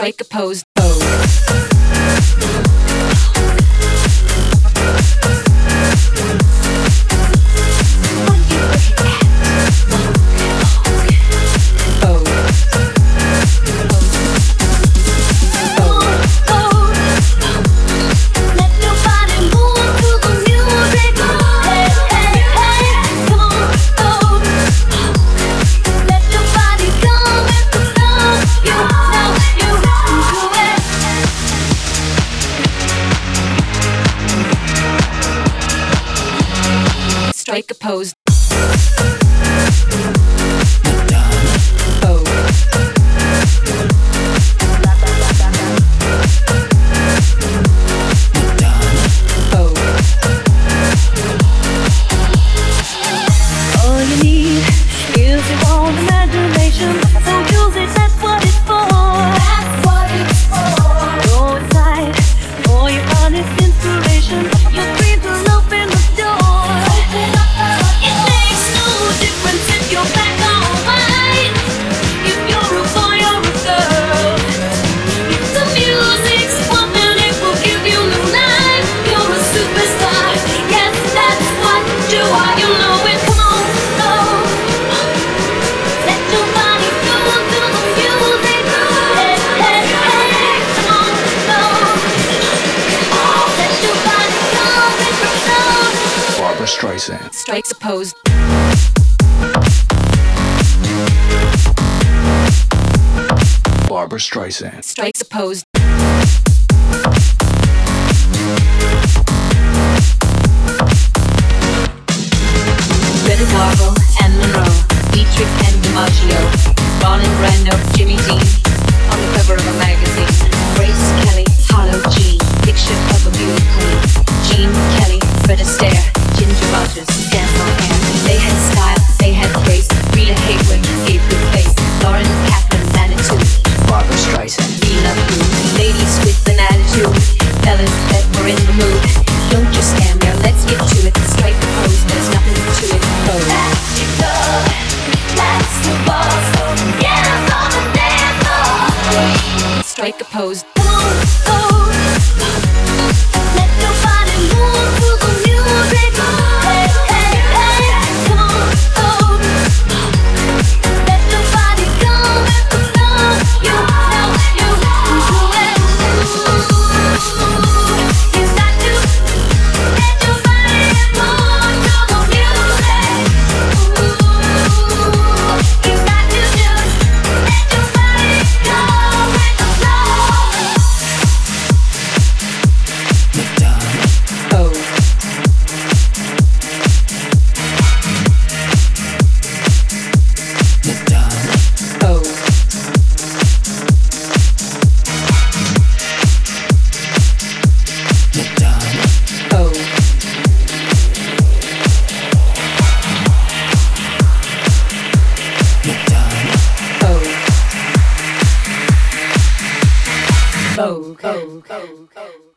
Strike a pose. Pose. Strike a pose. All you need is your own imagination. So use it, that's what it's for. That's what it's for. Go inside for your honest inspiration. Your dreams will open the door. It makes no difference if you're black or white, if you're a boy or a girl. If the music's pumping, it will give you new life. You're a superstar. Yes, that's what you are. You know it. Come on, go. Let your body go to the music. Hey, hey, hey. Come on, go. Let your body go with the flow. Barbra Streisand. Strikes a pose. Barbra Streisand. Strikes a pose. Greta Garbo and Monroe, Dietrich and DiMaggio, Marlon Brando, Jimmy Dean, on the cover of a magazine. Grace Kelly, Hollow G, picture of a beauty queen. Jean Kelly, Fred Astaire, Ginger Rogers, dance on air. They had style, they had grace. Rita Hayworth gave good place. Lauren Catherine, attitude. Barbra Streisand. We love you, ladies with an attitude. Fellas that were in the mood. Don't just stand there, let's get to it. Strike the pose, there's nothing to it. Pose. That's the boss. Yeah, on the dance floor. Strike a pose. Come on, go. Let your body move to the music. Hey, hey, hey. Come on, go. Let your body go with the flow. You know you do it. You got to let your body move to the music. You got to just let your body go with the flow. Pose. Pose. Pose. Pose. Pose. Pose. Pose.